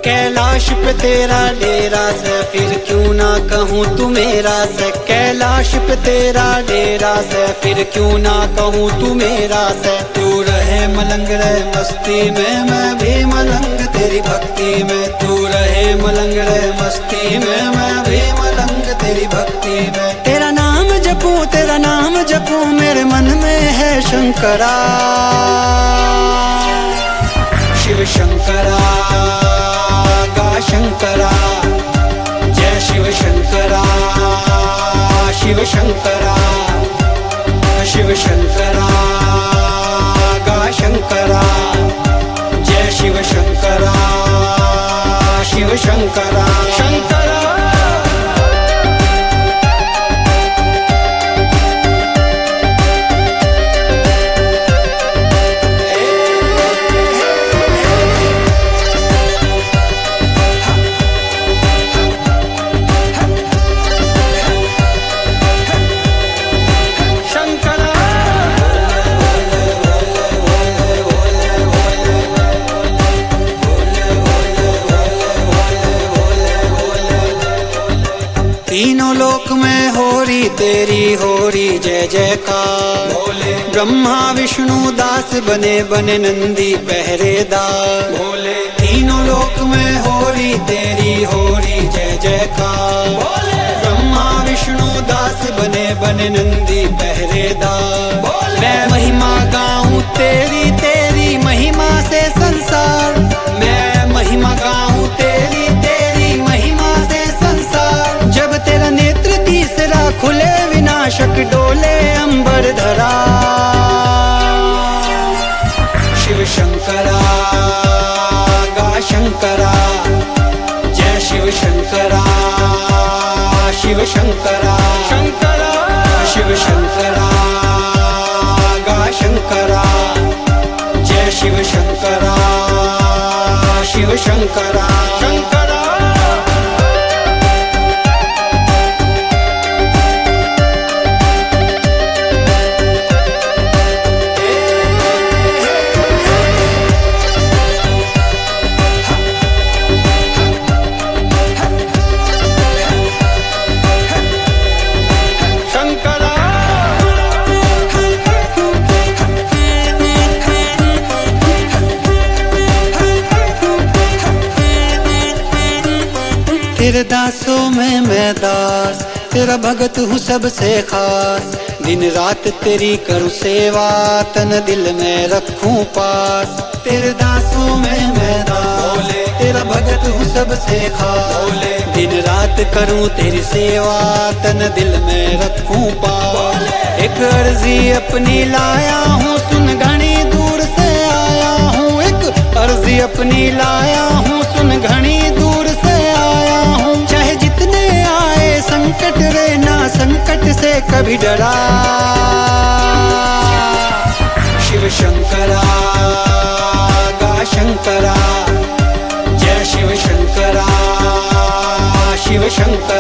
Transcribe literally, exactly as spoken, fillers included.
कैलाश पे तेरा डेरा से, फिर क्यों ना कहूँ तू मेरा से। कैलाश पे तेरा डेरा से, फिर क्यों ना कहूँ तू मेरा से। तू रहे मलंग रहे मस्ती में, मैं भी मलंग तेरी भक्ति में। तू रहे मलंग रहे मस्ती में, मैं भी मलंग तेरी भक्ति में। तेरा नाम जपूं तेरा नाम जपूं, मेरे मन में है शंकरा। शिव शंकरा गा शंकरा, जय शिव शंकरा। शिव शंकरा शिव शंकरा गा शंकरा, जय शिव शंकरा। शिव शंकरा शंकरा। तीनों लोक में होरी तेरी होरी जय जयकार। भोले ब्रह्मा विष्णु दास बने बने नंदी पहरेदार। भोले तीनों लोक में होरी तेरी होरी जय जयकार। भोले ब्रह्मा विष्णु दास बने बने नंदी पहरेदार। मैं महिमा गाऊं तेरी तेरी महिमा से संसार। मैं महिमा गाऊं तेरी तेरी महिमा से संसार। जब तेरा नेत्र तीसरा खुले विनाशक डोले अंबर धरा। शिव शंकरा गा शंकरा, जय शिव शंकरा। शिव शंकरा शंकरा शिव शंकरा गा शंकरा, जय शिव शंकरा। शिव शंकरा शंकरा। तेरे दासों में मैं दास, तेरा भगत हूँ सबसे खास। दिन रात तेरी करूँ सेवा, तन दिल में रखूं पास। तेरे दासों में मैं दास, तेरा भगत हूँ सबसे खास। दिन रात करूँ तेरी सेवा, तन दिल में रखूं पास। एक अर्जी अपनी लाया हूँ, सुन घनी दूर से आया हूँ। एक अर्जी अपनी लाया हूँ, सुन घनी दूर से आया हूँ। चाहे जितने आए संकट रे, ना संकट से कभी डरा। शिव शंकरा गा शंकरा, जय शिव शंकरा। शिव शंकरा